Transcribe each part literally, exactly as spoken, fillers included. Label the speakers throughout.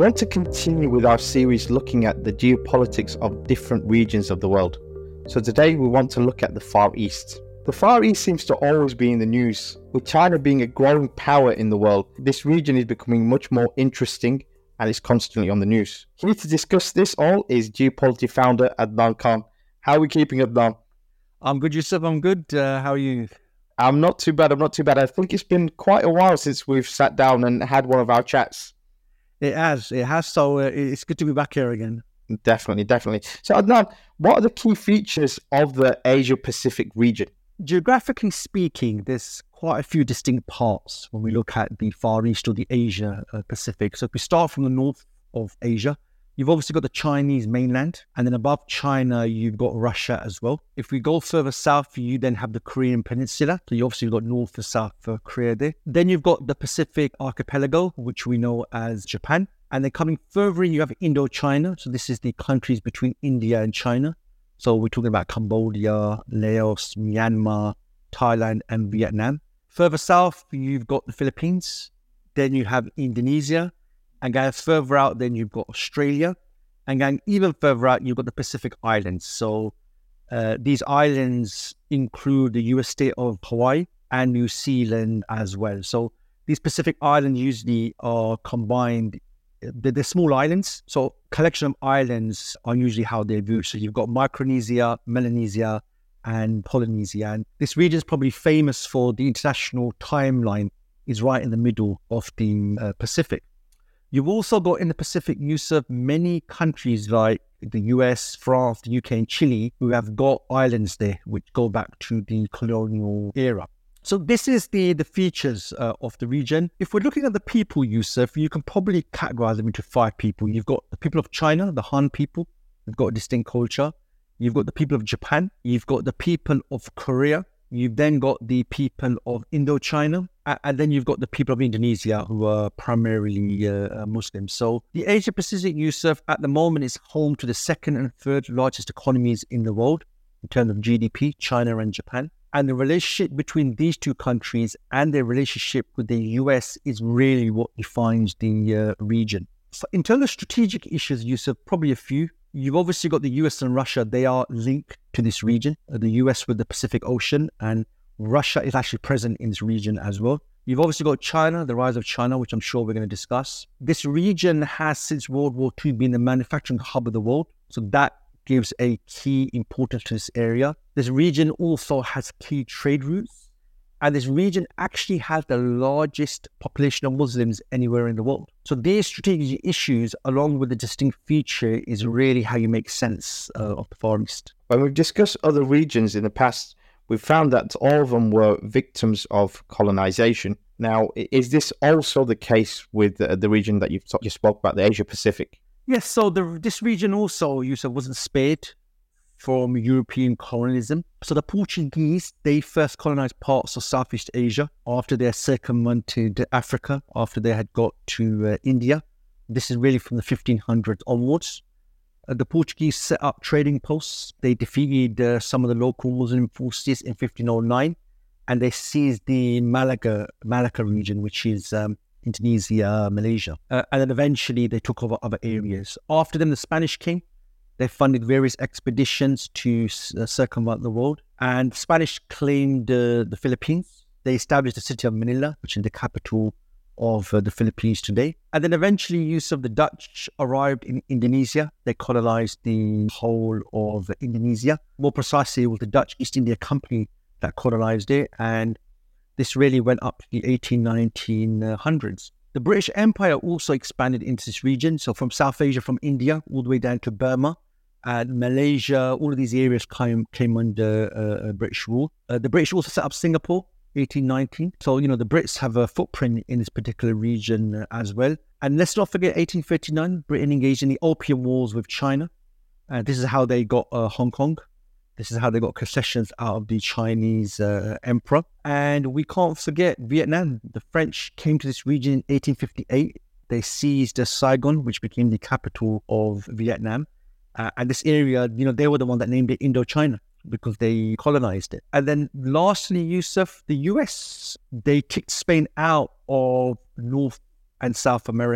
Speaker 1: want to continue with our series looking at the geopolitics of different regions of the world. So today we want to look at the Far East. The Far East seems to always be in the news. With China being a growing power in the world, this region is becoming much more interesting and is constantly on the news. Here to discuss this all is Geopolity founder Adnan Khan. How are we keeping, Adnan?
Speaker 2: I'm good, Yusuf. I'm good. Uh, how are you?
Speaker 1: I'm not too bad. I'm not too bad. I think it's been quite a while since we've sat down and had one of our chats.
Speaker 2: It has. It has. So uh, it's good to be back here again.
Speaker 1: Definitely, definitely. So Adnan, what are the key features of the Asia-Pacific region?
Speaker 2: Geographically speaking, there's quite a few distinct parts when we look at the Far East or the Asia uh, Pacific. So if we start from the north of Asia, you've obviously got the Chinese mainland, and then above China, you've got Russia as well. If we go further south, you then have the Korean Peninsula. So you obviously got north to south for Korea there. Then you've got the Pacific Archipelago, which we know as Japan. And then coming further in, you have Indochina. So this is the countries between India and China. So we're talking about Cambodia, Laos, Myanmar, Thailand, and Vietnam. Further south, you've got the Philippines. Then you have Indonesia. And going further out, then you've got Australia. And going even further out, you've got the Pacific Islands. So uh, these islands include the U S state of Hawaii and New Zealand as well. So these Pacific Islands usually are combined. They're, they're small islands. So collection of islands are usually how they're viewed. So you've got Micronesia, Melanesia, and Polynesia. And this region is probably famous for the international timeline is right in the middle of the uh, Pacific. You've also got in the Pacific, Yusuf, many countries like the U S, France, the U K, and Chile who have got islands there which go back to the colonial era. So this is the, the features uh, of the region. If we're looking at the people, Yusuf, you can probably categorize them into five people. You've got the people of China, the Han people. You've got a distinct culture. You've got the people of Japan. You've got the people of Korea. You've then got the people of Indochina, and then you've got the people of Indonesia who are primarily uh, Muslims. So the Asia-Pacific, Yusuf, at the moment is home to the second and third largest economies in the world in terms of G D P, China and Japan. And the relationship between these two countries and their relationship with the U S is really what defines the uh, region. So in terms of strategic issues, Yusuf, probably a few. You've obviously got the U S and Russia. They are linked to this region, the U S with the Pacific Ocean, and Russia is actually present in this region as well. You've obviously got China, the rise of China, which I'm sure we're going to discuss. This region has, since World War Two, been the manufacturing hub of the world. So that gives a key importance to this area. This region also has key trade routes. And this region actually has the largest population of Muslims anywhere in the world. So these strategic issues, along with the distinct feature, is really how you make sense uh, of the Far East.
Speaker 1: When we've discussed other regions in the past, we've found that all of them were victims of colonization. Now, is this also the case with the, the region that you've just spoke about, the Asia Pacific?
Speaker 2: Yes, so the, this region also, Yusuf, wasn't spared from European colonialism. So the Portuguese, they first colonized parts of Southeast Asia after they circumvented Africa, after they had got to uh, India. This is really from the fifteen hundreds onwards. Uh, the Portuguese set up trading posts. They defeated uh, some of the local Muslim forces in fifteen oh nine, and they seized the Malacca, Malacca region, which is um, Indonesia, Malaysia. Uh, and then eventually they took over other areas. After them, the Spanish came. They funded various expeditions to uh, circumvent the world. And the Spanish claimed uh, the Philippines. They established the city of Manila, which is the capital of uh, the Philippines today. And then eventually, use of the Dutch arrived in Indonesia. They colonized the whole of Indonesia. More precisely, it was the Dutch East India Company that colonized it. And this really went up to the eighteen nineteen hundreds. The British Empire also expanded into this region. So from South Asia, from India, all the way down to Burma, and Malaysia, all of these areas came, came under uh, British rule. Uh, the British also set up Singapore, eighteen nineteen. So, you know, the Brits have a footprint in this particular region uh, as well. And let's not forget eighteen thirty-nine, Britain engaged in the Opium Wars with China. Uh, this is how they got uh, Hong Kong. This is how they got concessions out of the Chinese uh, emperor. And we can't forget Vietnam. The French came to this region in eighteen fifty-eight. They seized uh, Saigon, which became the capital of Vietnam. Uh, and this area, you know, they were the one that named it Indochina because they colonized it. And then lastly, Yusuf, the U S, they kicked Spain out of North and South America.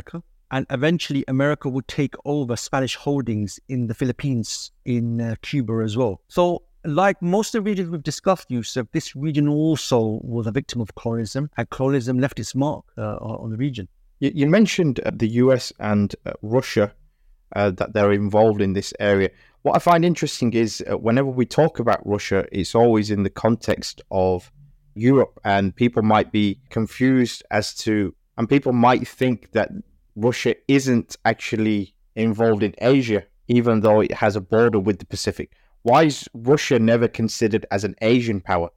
Speaker 2: And eventually America would take over Spanish holdings in the Philippines, in uh, Cuba as well. So like most of the regions we've discussed, Yusuf, this region also was a victim of colonialism, and colonialism left its mark uh, on the region.
Speaker 1: You, you mentioned uh, the U S and uh, Russia, uh, that they're involved in this area. What I find interesting is uh, whenever we talk about Russia, it's always in the context of Europe, and people might be confused as to, and people might think that Russia isn't actually involved in Asia, even though it has a border with the Pacific. Why is Russia never considered as an Asian power?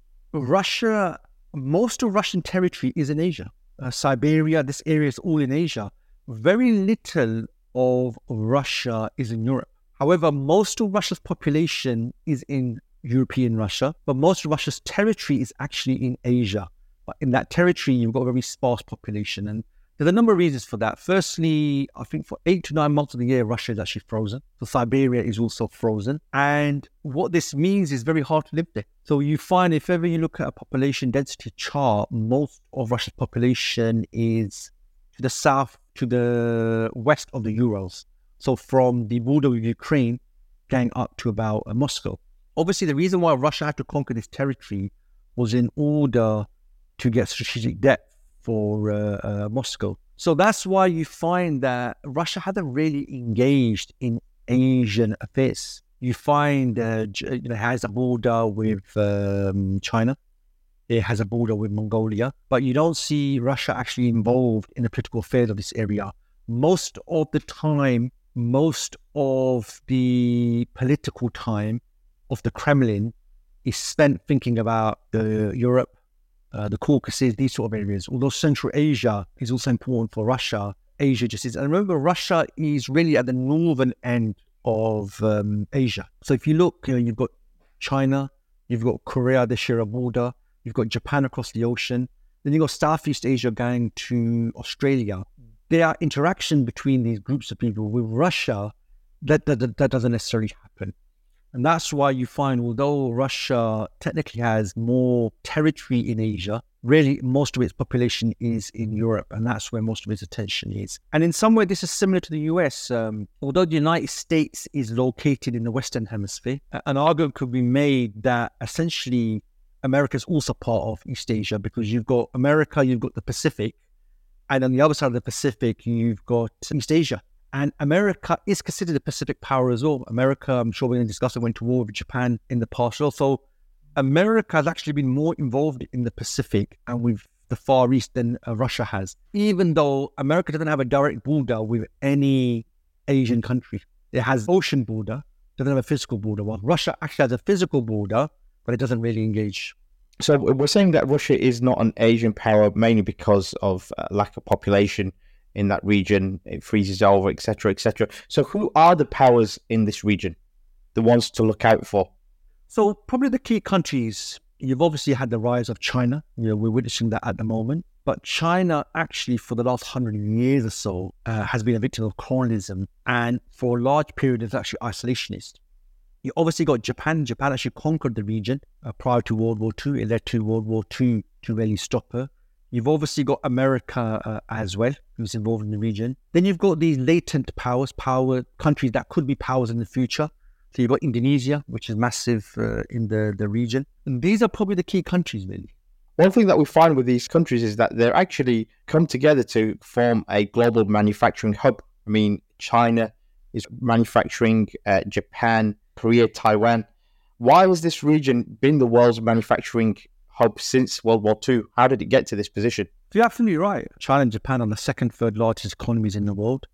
Speaker 2: Russia, most of Russian territory is in Asia. Uh, Siberia, this area is all in Asia. Very little of Russia is in Europe. However, most of Russia's population is in European Russia, but most of Russia's territory is actually in Asia. But in that territory, you've got a very sparse population. And there's a number of reasons for that. Firstly, I think for eight to nine months of the year, Russia is actually frozen. So Siberia is also frozen. And what this means is very hard to live there. So you find if ever you look at a population density chart, most of Russia's population is to the south, to the west of the Urals. So from the border with Ukraine, going up to about uh, Moscow. Obviously, the reason why Russia had to conquer this territory was in order to get strategic depth for uh, uh, Moscow. So that's why you find that Russia hasn't really engaged in Asian affairs. You find uh, you know, it has a border with um, China. It has a border with Mongolia. But you don't see Russia actually involved in the political affairs of this area. Most of the time, most of the political time of the Kremlin is spent thinking about uh, Europe, Uh, the Caucasus, these sort of areas. Although Central Asia is also important for Russia, Asia just is. And remember, Russia is really at the northern end of um, Asia. So if you look, you know, you've got China, you've got Korea, they share a border, you've got Japan across the ocean, then you've got Southeast Asia going to Australia. There are interaction between these groups of people. With Russia, that, that, that doesn't necessarily happen. And that's why you find, although Russia technically has more territory in Asia, really most of its population is in Europe, and that's where most of its attention is. And in some way, this is similar to the U S. Um, although the United States is located in the Western Hemisphere, an argument could be made that essentially America is also part of East Asia, because you've got America, you've got the Pacific, and on the other side of the Pacific, you've got East Asia. And America is considered a Pacific power as well. America, I'm sure we're going to discuss it, went to war with Japan in the past. So America has actually been more involved in the Pacific and with the Far East than uh, Russia has, even though America doesn't have a direct border with any Asian country. It has ocean border, doesn't have a physical border. Well, Russia actually has a physical border, but it doesn't really engage.
Speaker 1: So we're saying that Russia is not an Asian power mainly because of uh, lack of population in that region, it freezes over, et cetera, et cetera. So who are the powers in this region, the ones to look out for?
Speaker 2: So probably the key countries, you've obviously had the rise of China. You know, we're witnessing that at the moment. But China actually for the last hundred years or so uh, has been a victim of colonialism, and for a large period is actually isolationist. You obviously got Japan. Japan actually conquered the region uh, prior to World War Two. It led to World War Two to really stop her. You've obviously got America uh, as well, who's involved in the region. Then you've got these latent powers, power countries that could be powers in the future. So you've got Indonesia, which is massive uh, in the, the region. And these are probably the key countries, really.
Speaker 1: One thing that we find with these countries is that they're actually come together to form a global manufacturing hub. I mean, China is manufacturing, uh, Japan, Korea, Taiwan. Why has this region been the world's manufacturing hub since World War Two? How did it get to this position?
Speaker 2: You're absolutely right. China and Japan are the second, third largest economies in the world.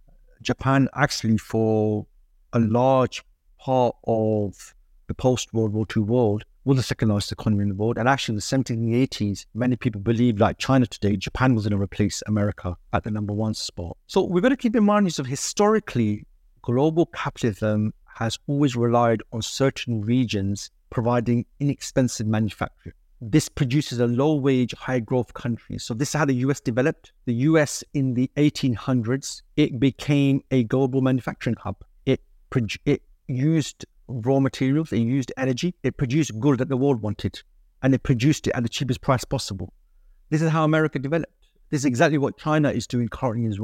Speaker 2: Japan actually for a large part of the post-World War Two world was the second largest economy in the world. And actually in the seventies and eighties, many people believed, like China today, Japan was going to replace America at the number one spot. So we've got to keep in mind that historically, global capitalism has always relied on certain regions providing inexpensive manufacturing. This produces a low-wage, high-growth country. So this is how the U S developed. The U S in the eighteen hundreds, it became a global manufacturing hub. It, it used raw materials, it used energy, it produced goods that the world wanted, and it produced it at the cheapest price possible. This is how America developed. This is exactly what China is doing currently as well.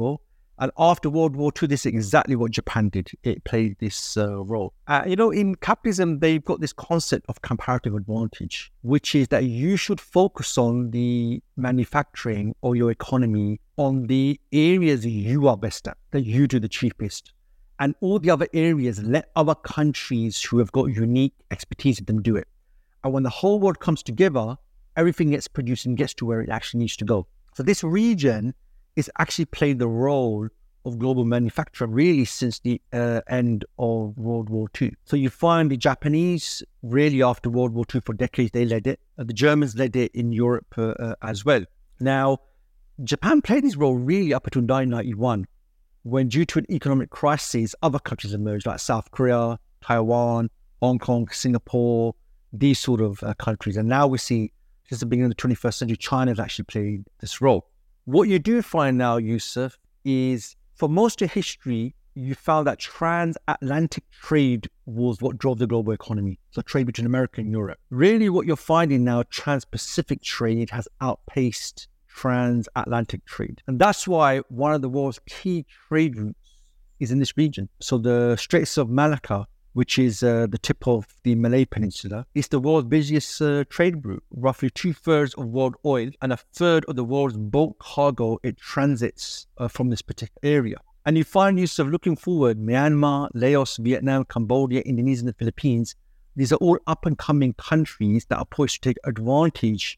Speaker 2: And after World War Two, this is exactly what Japan did. It played this uh, role. Uh, you know, in capitalism, they've got this concept of comparative advantage, which is that you should focus on the manufacturing or your economy on the areas you are best at, that you do the cheapest. And all the other areas, let other countries who have got unique expertise in them do it. And when the whole world comes together, everything gets produced and gets to where it actually needs to go. So this region is actually played the role of global manufacturer really since the uh, end of World War Two. So you find the Japanese really after World War Two for decades, they led it. Uh, the Germans led it in Europe uh, uh, as well. Now, Japan played this role really up until nineteen ninety-one, when due to an economic crisis, other countries emerged like South Korea, Taiwan, Hong Kong, Singapore, these sort of uh, countries. And now we see, since the beginning of the twenty-first century, China has actually played this role. What you do find now, Yusuf, is for most of history, you found that transatlantic trade was what drove the global economy. So trade between America and Europe. Really what you're finding now, trans-Pacific trade has outpaced transatlantic trade. And that's why one of the world's key trade routes is in this region. So the Straits of Malacca, which is uh, the tip of the Malay Peninsula, is the world's busiest uh, trade route. Roughly two-thirds of world oil and a third of the world's bulk cargo, it transits uh, from this particular area. And you find use of looking forward, Myanmar, Laos, Vietnam, Cambodia, Indonesia, and the Philippines, these are all up-and-coming countries that are poised to take advantage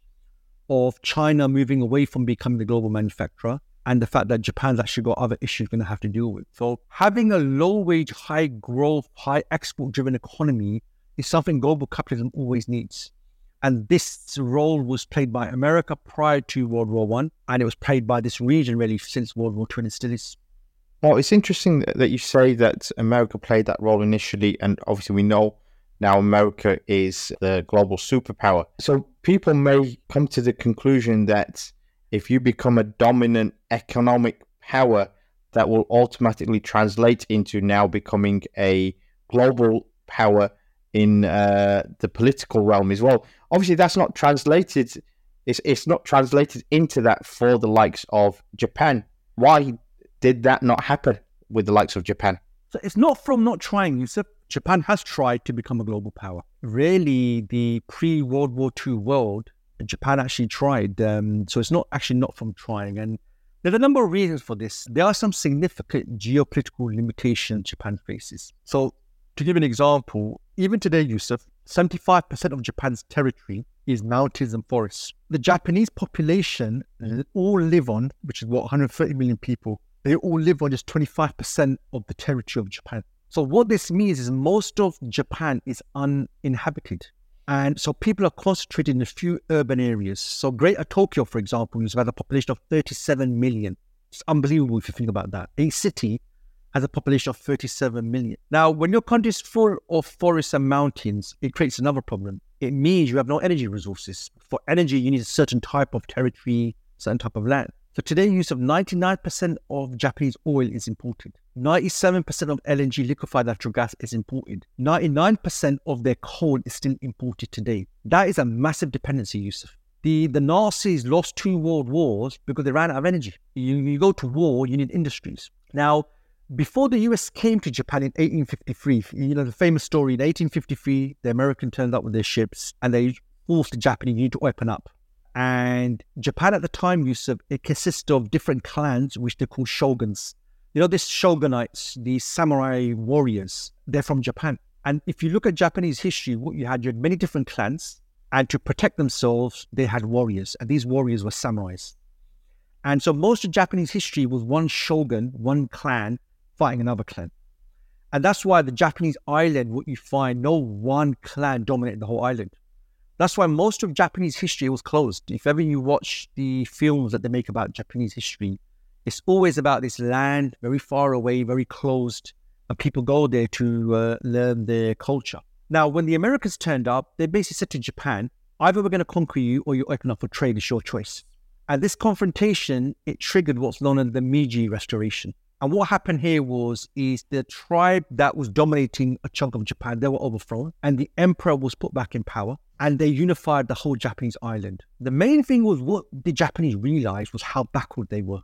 Speaker 2: of China moving away from becoming the global manufacturer and the fact that Japan's actually got other issues going to have to deal with. So having a low-wage, high-growth, high-export-driven economy is something global capitalism always needs. And this role was played by America prior to World War One, and it was played by this region really since World War Two, and it still is.
Speaker 1: Well, it's interesting that you say that America played that role initially, and obviously we know now America is the global superpower. So people may come to the conclusion that if you become a dominant economic power, that will automatically translate into now becoming a global power in uh, the political realm as well. Obviously, that's not translated. It's, it's not translated into that for the likes of Japan. Why did that not happen with the likes of Japan?
Speaker 2: So it's not from not trying, Yusuf. Japan has tried to become a global power. Really, the pre-World War Two world, Japan actually tried. Um, so it's not actually not from trying. And there's a number of reasons for this. There are some significant geopolitical limitations Japan faces. So to give an example, even today, Yusuf, seventy-five percent of Japan's territory is mountains and forests. The Japanese population all live on, which is what, one hundred thirty million people, they all live on just twenty-five percent of the territory of Japan. So what this means is most of Japan is uninhabited. And so people are concentrated in a few urban areas. So Greater Tokyo, for example, has about a population of thirty-seven million. It's unbelievable if you think about that. A city has a population of thirty-seven million. Now, when your country is full of forests and mountains, it creates another problem. It means you have no energy resources. For energy, you need a certain type of territory, certain type of land. So today, use of ninety-nine percent of Japanese oil is imported. ninety-seven percent of L N G, liquefied natural gas, is imported. ninety-nine percent of their coal is still imported today. That is a massive dependency, Yusuf. The, the Nazis lost two world wars because they ran out of energy. You, you go to war, you need industries. Now, before the U S came to Japan in eighteen fifty-three, you know, the famous story, in eighteen fifty-three, the American turned up with their ships and they forced the Japanese, you need to open up. And Japan at the time, Yusuf, it consists of different clans, which they call shoguns. You know, these shogunates, these samurai warriors, they're from Japan. And if you look at Japanese history, what you had, you had many different clans. And to protect themselves, they had warriors. And these warriors were samurais. And so most of Japanese history was one shogun, one clan, fighting another clan. And that's why the Japanese island, what you find, no one clan dominated the whole island. That's why most of Japanese history was closed. If ever you watch the films that they make about Japanese history, it's always about this land, very far away, very closed, and people go there to uh, learn their culture. Now, when the Americans turned up, they basically said to Japan, either we're going to conquer you or you open up for trade, it's your choice. And this confrontation, it triggered what's known as the Meiji Restoration. And what happened here was, is the tribe that was dominating a chunk of Japan, they were overthrown, and the emperor was put back in power. And they unified the whole Japanese island. The main thing was what the Japanese realized was how backward they were.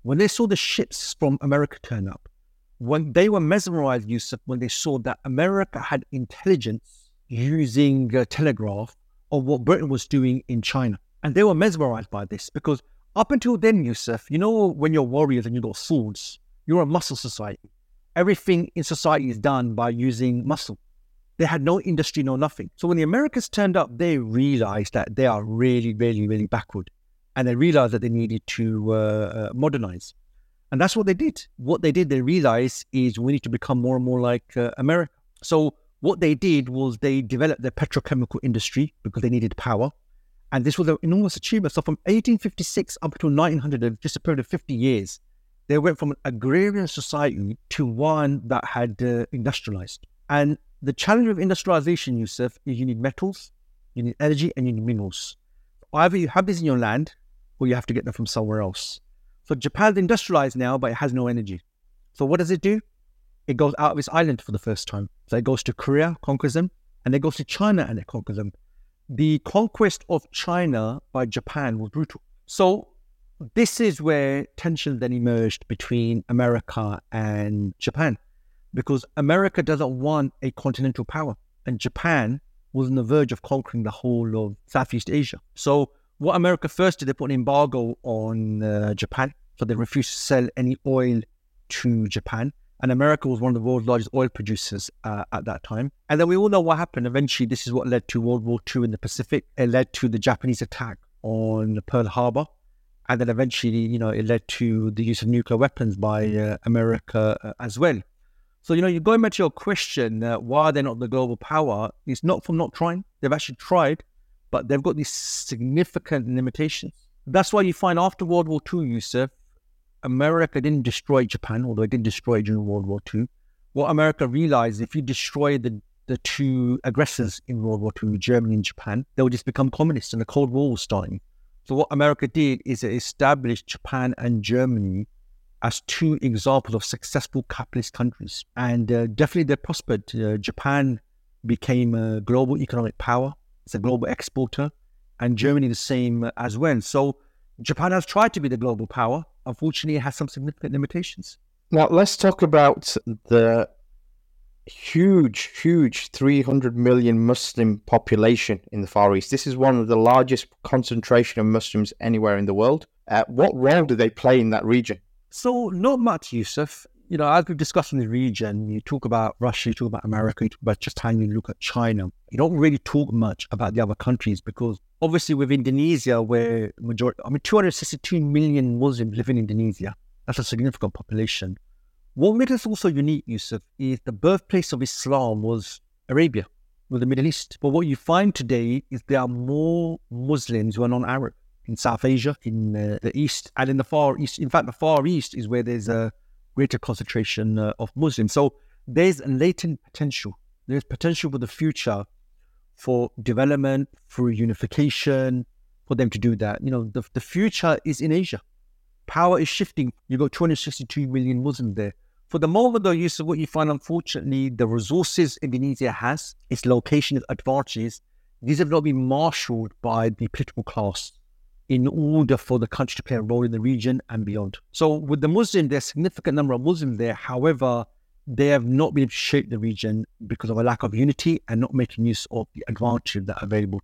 Speaker 2: When they saw the ships from America turn up, when they were mesmerized, Yusuf, when they saw that America had intelligence using uh, telegraph of what Britain was doing in China. And they were mesmerized by this because up until then, Yusuf, you know, when you're warriors and you've got swords, you're a muscle society. Everything in society is done by using muscle. They had no industry, no nothing. So when the Americans turned up, they realized that they are really, really, really backward. And they realized that they needed to uh, uh, modernize. And that's what they did. What they did, they realized is we need to become more and more like uh, America. So what they did was they developed their petrochemical industry because they needed power. And this was an enormous achievement. So from eighteen fifty-six up to nineteen hundred, just a period of fifty years, they went from an agrarian society to one that had uh, industrialized. And the challenge of industrialization, Yusuf, is you need metals, you need energy, and you need minerals. Either you have this in your land, or you have to get them from somewhere else. So Japan's industrialized now, but it has no energy. So what does it do? It goes out of its island for the first time. So it goes to Korea, conquers them, and it goes to China and it conquers them. The conquest of China by Japan was brutal. So this is where tension then emerged between America and Japan, because America doesn't want a continental power, and Japan was on the verge of conquering the whole of Southeast Asia. So what America first did, they put an embargo on uh, Japan, so they refused to sell any oil to Japan. And America was one of the world's largest oil producers uh, at that time. And then we all know what happened. Eventually, this is what led to World War Two in the Pacific. It led to the Japanese attack on Pearl Harbor. And then eventually, you know, it led to the use of nuclear weapons by uh, America uh, as well. So, you know, you're going back to your question, uh, why they're not the global power, it's not from not trying. They've actually tried, but they've got these significant limitations. That's why you find after World War Two, Yusuf, America didn't destroy Japan, although it did destroy it during World War Two. What America realized, if you destroy the, the two aggressors in World War Two, Germany and Japan, they would just become communists and the Cold War was starting. So what America did is it established Japan and Germany as two examples of successful capitalist countries. And uh, definitely they prospered. Uh, Japan became a global economic power. It's a global exporter. And Germany the same as well. So Japan has tried to be the global power. Unfortunately, it has some significant limitations.
Speaker 1: Now, let's talk about the huge, huge three hundred million Muslim population in the Far East. This is one of the largest concentration of Muslims anywhere in the world. Uh, what role do they play in that region?
Speaker 2: So, not much, Yusuf. You know, as we've discussed in the region, you talk about Russia, you talk about America, you talk about Japan, you look at China. You don't really talk much about the other countries because obviously with Indonesia, where majority, I mean, two hundred sixty-two million Muslims live in Indonesia. That's a significant population. What makes us also unique, Yusuf, is the birthplace of Islam was Arabia, or the Middle East. But what you find today is there are more Muslims who are non-Arab in South Asia, in uh, the East, and in the Far East. In fact, the Far East is where there's a greater concentration uh, of Muslims. So there's a latent potential. There's potential for the future for development, for unification, for them to do that. You know, the, the future is in Asia. Power is shifting. You've got two hundred sixty-two million Muslims there. For the moment, though, you see what you find, unfortunately, the resources Indonesia has, its location, its advantages, these have not been marshaled by the political class in order for the country to play a role in the region and beyond. So with the Muslim, there's a significant number of Muslims there. However, they have not been able to shape the region because of a lack of unity and not making use of the advantages that are available.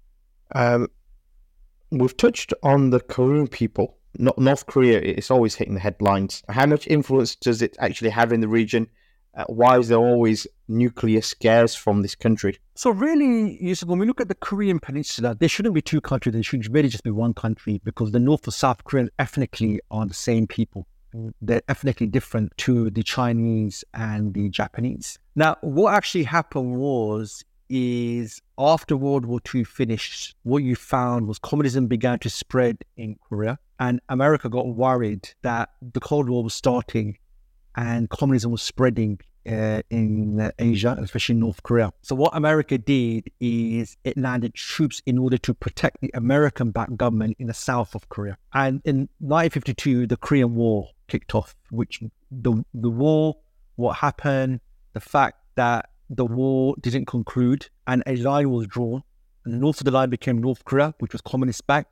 Speaker 1: Um, we've touched on the Korean people. Not North Korea, it's always hitting the headlines. How much influence does it actually have in the region? Uh, why is there always nuclear scares from this country?
Speaker 2: So really, Yusuf, when we look at the Korean Peninsula, there shouldn't be two countries. There should really just be one country because the North and South Koreans ethnically are the same people. They're ethnically different to the Chinese and the Japanese. Now, what actually happened was, is after World War Two finished, what you found was communism began to spread in Korea, and America got worried that the Cold War was starting and communism was spreading uh, in uh, Asia, especially North Korea. So what America did is it landed troops in order to protect the American-backed government in the south of Korea. And in nineteen fifty-two, the Korean War kicked off, which the the war, what happened, the fact that the war didn't conclude and a line was drawn, and the north of the line became North Korea, which was communist-backed,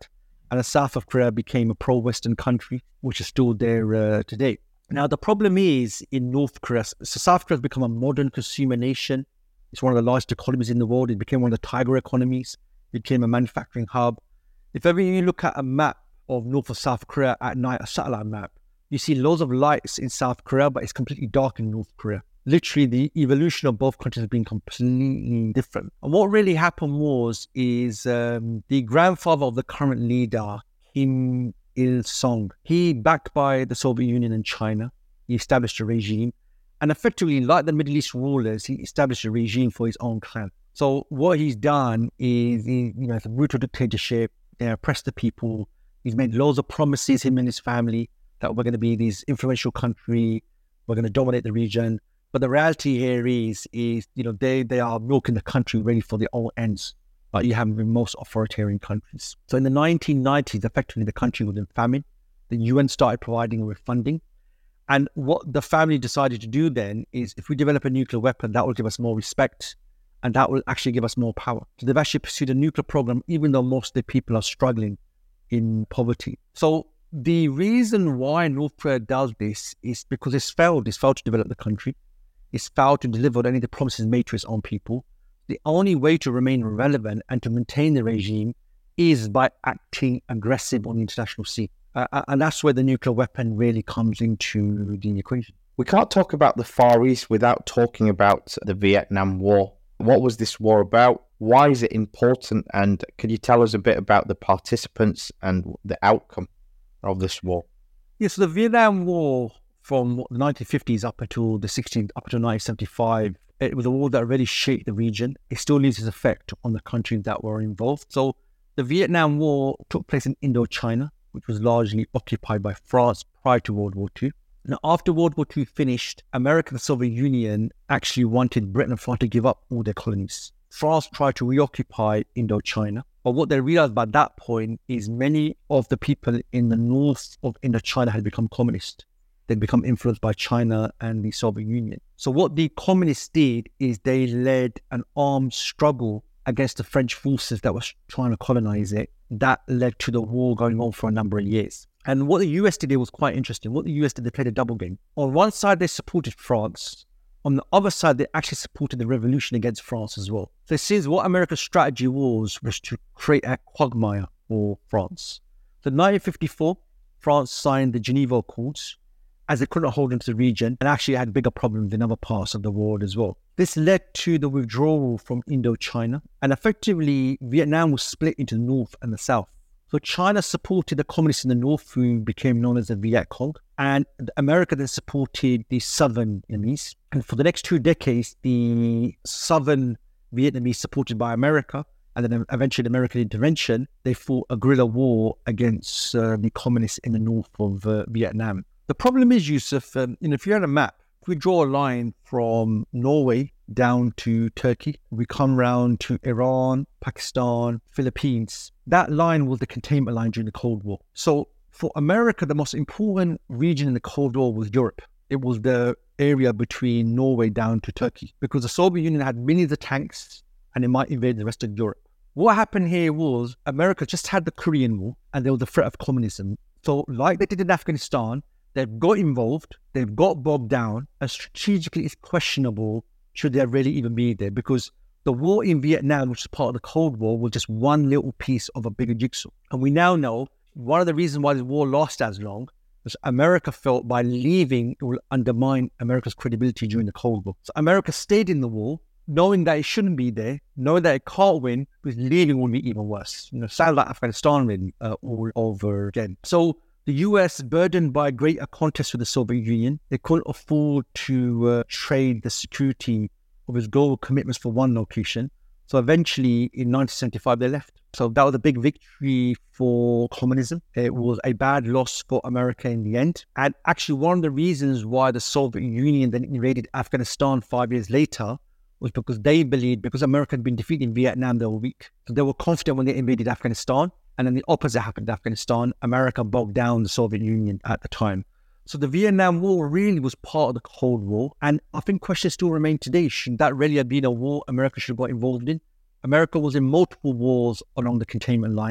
Speaker 2: and the South of Korea became a pro-Western country, which is still there uh, today. Now, the problem is in North Korea, so South Korea has become a modern consumer nation. It's one of the largest economies in the world. It became one of the tiger economies. It became a manufacturing hub. If ever you look at a map of North or South Korea at night, a satellite map, you see loads of lights in South Korea, but it's completely dark in North Korea. Literally, the evolution of both countries has been completely different. And what really happened was, is um, the grandfather of the current leader, Kim Il-sung, he, backed by the Soviet Union and China, he established a regime. And effectively, like the Middle East rulers, he established a regime for his own clan. So what he's done is, he, you know, it's a brutal dictatorship. They oppress the people. He's made loads of promises, him and his family, that we're going to be this influential country. We're going to dominate the region. But the reality here is, is you know, they, they are milking the country ready for their own ends, like you have in most authoritarian countries. So in the nineteen nineties, effectively, the country was in famine. The U N started providing with funding. And what the family decided to do then is, if we develop a nuclear weapon, that will give us more respect, and that will actually give us more power. So they've actually pursued a nuclear program, even though most of the people are struggling in poverty. So the reason why North Korea does this is because it's failed. It's failed to develop the country. It's failed to deliver on any of the promises made to its own people. The only way to remain relevant and to maintain the regime is by acting aggressive on the international scene. Uh, and that's where the nuclear weapon really comes into the equation.
Speaker 1: We can't talk about the Far East without talking about the Vietnam War. What was this war about? Why is it important? And could you tell us a bit about the participants and the outcome of this war?
Speaker 2: Yes, yeah, so the Vietnam War, from the nineteen fifties up until the sixteenth, up until nineteen seventy-five, it was a war that really shaped the region. It still leaves its effect on the countries that were involved. So the Vietnam War took place in Indochina, which was largely occupied by France prior to World War Two. Now, after World War Two finished, America and the Soviet Union actually wanted Britain and France to give up all their colonies. France tried to reoccupy Indochina, but what they realized by that point is many of the people in the north of Indochina had become communist. They'd become influenced by China and the Soviet Union. So what the communists did is they led an armed struggle against the French forces that were trying to colonize it. That led to the war going on for a number of years. And what the U S did was quite interesting. What the U S did, they played a double game. On one side, they supported France. On the other side, they actually supported the revolution against France as well. So it seems what America's strategy was, was to create a quagmire for France. So in nineteen fifty-four, France signed the Geneva Accords, as they couldn't hold into the region, and actually had bigger problems in other parts of the world as well. This led to the withdrawal from Indochina, and effectively Vietnam was split into the north and the south. So China supported the communists in the north, who became known as the Viet Cong, and America then supported the southern Vietnamese. And for the next two decades, the southern Vietnamese, supported by America, and then eventually American intervention, they fought a guerrilla war against uh, the communists in the north of uh, Vietnam. The problem is, Yusuf, um, you know, if you had a map, if we draw a line from Norway down to Turkey, we come round to Iran, Pakistan, Philippines. That line was the containment line during the Cold War. So for America, the most important region in the Cold War was Europe. It was the area between Norway down to Turkey, because the Soviet Union had millions of tanks and it might invade the rest of Europe. What happened here was America just had the Korean War and there was the threat of communism. So like they did in Afghanistan, they've got involved, they've got bogged down, and strategically it's questionable should they really even be there, because the war in Vietnam, which is part of the Cold War, was just one little piece of a bigger jigsaw. And we now know one of the reasons why the war lasted as long was America felt by leaving it will undermine America's credibility during the Cold War. So America stayed in the war, knowing that it shouldn't be there, knowing that it can't win, because leaving would be even worse. You know, sounds like Afghanistan really uh, all over again. So the U S, burdened by greater contest with the Soviet Union, they couldn't afford to uh, trade the security of its global commitments for one location. So eventually, in nineteen seventy-five, they left. So that was a big victory for communism. It was a bad loss for America in the end. And actually, one of the reasons why the Soviet Union then invaded Afghanistan five years later was because they believed, because America had been defeated in Vietnam, they were weak. So they were confident when they invaded Afghanistan. And then the opposite happened in Afghanistan. America bogged down the Soviet Union at the time. So the Vietnam War really was part of the Cold War. And I think questions still remain today. Should that really have been a war America should have got involved in? America was in multiple wars along the containment line.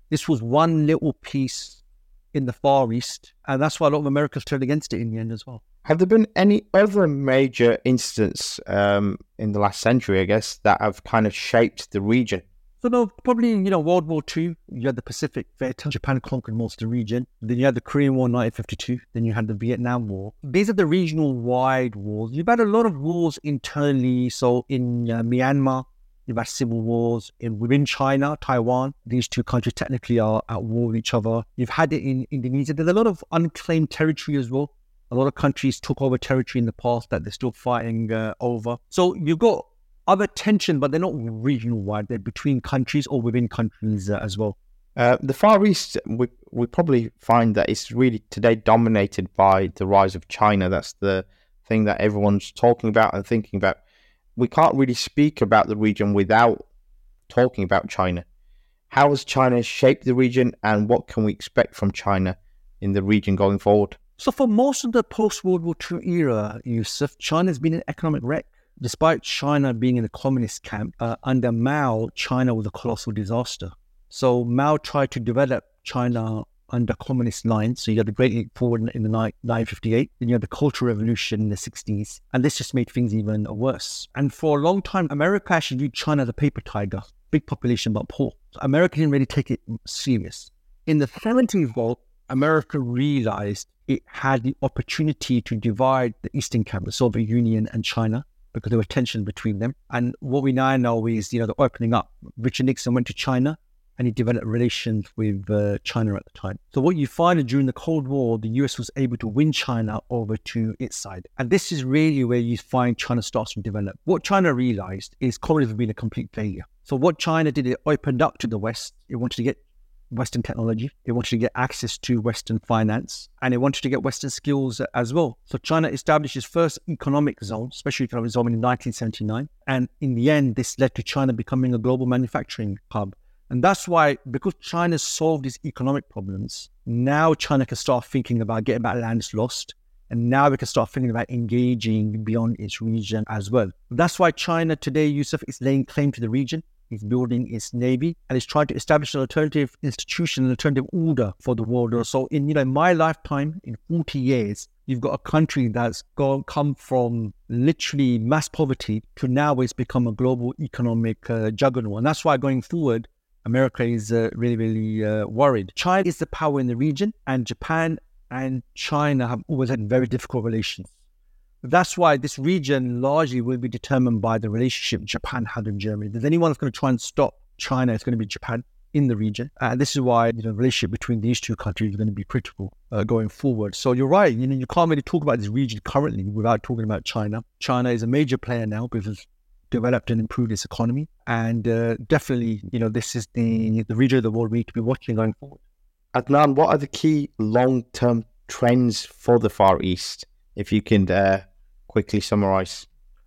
Speaker 2: This was one little piece in the Far East, and that's why a lot of Americans turned against it in the end as well.
Speaker 1: Have there been any other major incidents um, in the last century, I guess, that have kind of shaped the region?
Speaker 2: So no, probably, you know, World War Two, you had the Pacific Theater, Japan conquered most of the region. Then you had the Korean War in nineteen fifty-two. Then you had the Vietnam War. These are the regional wide wars. You've had a lot of wars internally. So in uh, Myanmar, you've had civil wars. In within China, Taiwan, these two countries technically are at war with each other. You've had it in Indonesia. There's a lot of unclaimed territory as well. A lot of countries took over territory in the past that they're still fighting uh, over. So you've got other tension, but they're not regional wide. They're between countries or within countries uh, as well.
Speaker 1: Uh, the Far East, we we probably find that it's really today dominated by the rise of China. That's the thing that everyone's talking about and thinking about. We can't really speak about the region without talking about China. How has China shaped the region, and what can we expect from China in the region going forward?
Speaker 2: So for most of the post-World War Two era, Yusuf, China's been an economic wreck. Despite China being in the communist camp, uh, under Mao, China was a colossal disaster. So Mao tried to develop China under communist lines. So you had the Great Leap Forward in the nineteen fifty-eight, then you had the Cultural Revolution in the sixties, and this just made things even worse. And for a long time, America actually viewed China as a paper tiger, big population but poor. So America didn't really take it serious. In the seventies, though, America realized it had the opportunity to divide the Eastern camp, the Soviet Union and China, because there was tension between them. And what we now know is, you know, the opening up. Richard Nixon went to China and he developed relations with uh, China at the time. So what you find during the Cold War, the U S was able to win China over to its side. And this is really where you find China starts to develop. What China realized is communism has been a complete failure. So what China did, it opened up to the West. It wanted to get Western technology. It wanted to get access to Western finance, and it wanted to get Western skills as well. So China established its first economic zone, special economic zone in nineteen seventy-nine. And in the end, this led to China becoming a global manufacturing hub. And that's why, because China solved its economic problems, now China can start thinking about getting back land that's lost. And now we can start thinking about engaging beyond its region as well. That's why China today, Yusuf, is laying claim to the region. It's building its navy, and it's trying to establish an alternative institution, an alternative order for the world. So in, you know, in my lifetime, in forty years, you've got a country that's gone, come from literally mass poverty to now it's become a global economic uh, juggernaut. And that's why going forward, America is uh, really, really uh, worried. China is the power in the region, and Japan and China have always had very difficult relations. That's why this region largely will be determined by the relationship Japan had with Germany. If there's anyone that's going to try and stop China, it's going to be Japan in the region. And this is why, you know, the relationship between these two countries is going to be critical uh, going forward. So you're right. You know, you can't really talk about this region currently without talking about China. China is a major player now because it's developed and improved its economy. And uh, definitely, you know, this is the, the region of the world we need to be watching going forward.
Speaker 1: Adnan, what are the key long-term trends for the Far East, if you can uh, quickly summarize?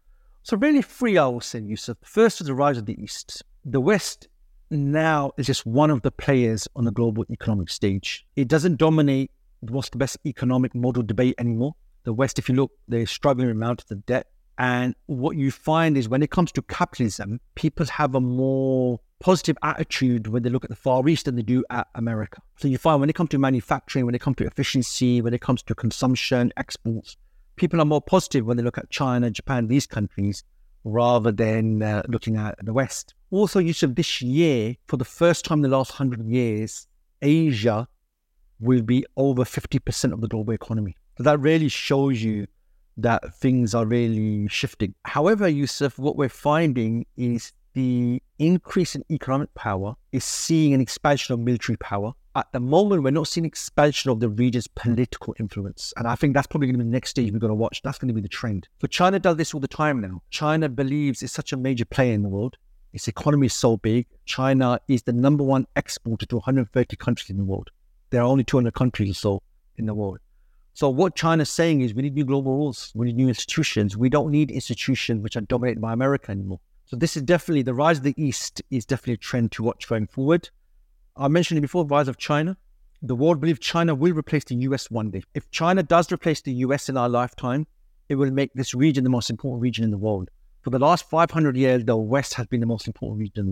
Speaker 2: So really three, I will say, Yusuf. First is the rise of the East. The West now is just one of the players on the global economic stage. It doesn't dominate what's the best economic model debate anymore. The West, if you look, they're struggling with amounts of debt. And what you find is when it comes to capitalism, people have a more positive attitude when they look at the Far East than they do at America. So you find when it comes to manufacturing, when it comes to efficiency, when it comes to consumption, exports, people are more positive when they look at China, Japan, these countries, rather than uh, looking at the West. Also, Yusuf, this year, for the first time in the last hundred years, Asia will be over fifty percent of the global economy. So that really shows you that things are really shifting. However, Yusuf, what we're finding is the increase in economic power is seeing an expansion of military power. At the moment, we're not seeing expansion of the region's political influence. And I think that's probably going to be the next stage we're going to watch. That's going to be the trend. So China does this all the time now. China believes it's such a major player in the world. Its economy is so big. China is the number one exporter to one hundred thirty countries in the world. There are only two hundred countries or so in the world. So what China's saying is we need new global rules. We need new institutions. We don't need institutions which are dominated by America anymore. So this is definitely, the rise of the East is definitely a trend to watch going forward. I mentioned it before, the rise of China. The world believes China will replace the U S one day. If China does replace the U S in our lifetime, it will make this region the most important region in the world. For the last five hundred years, the West has been the most important region in the world.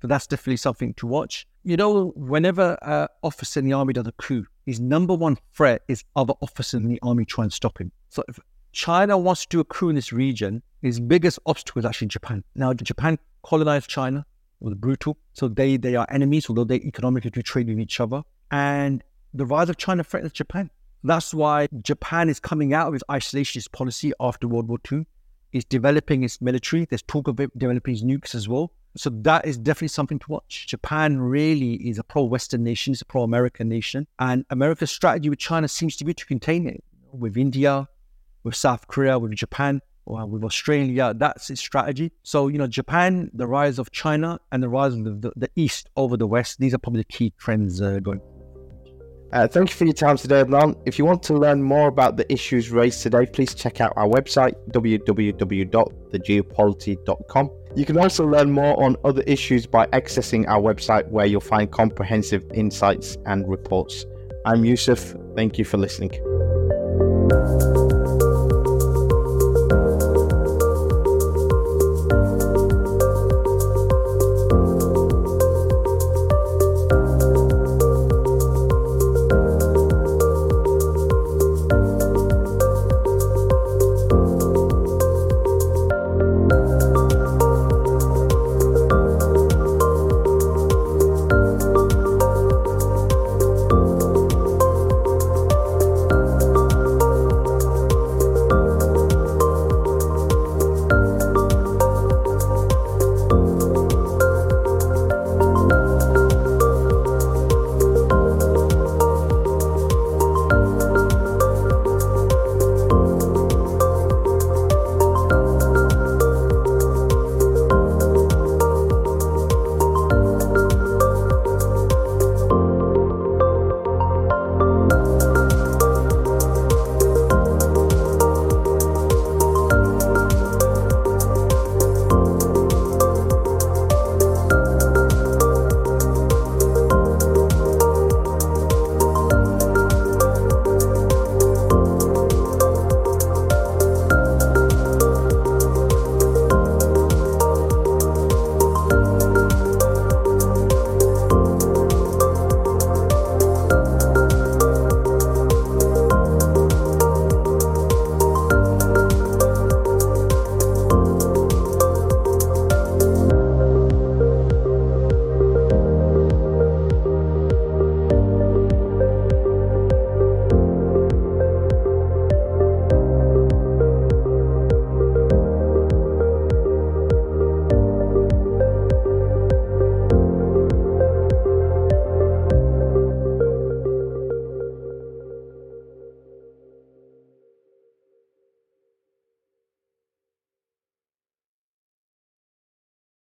Speaker 2: So that's definitely something to watch. You know, whenever an officer in the army does a coup, his number one threat is other officers in the army trying to stop him. So if China wants to do a coup in this region, his biggest obstacle is actually Japan. Now, Japan colonized China. It was brutal. So they, they are enemies, although they economically do trade with each other. And the rise of China threatens Japan. That's why Japan is coming out of its isolationist policy after World War Two. It's developing its military. There's talk of it developing its nukes as well. So that is definitely something to watch. Japan really is a pro-Western nation. It's a pro-American nation. And America's strategy with China seems to be to contain it. With India, with South Korea, with Japan, or with Australia, that's its strategy. So, you know, Japan, the rise of China, and the rise of the, the, the East over the West, these are probably the key trends uh, going.
Speaker 1: Uh, thank you for your time today, Adnan. If you want to learn more about the issues raised today, please check out our website, w w w dot the geopolity dot com. You can also learn more on other issues by accessing our website, where you'll find comprehensive insights and reports. I'm Yusuf. Thank you for listening.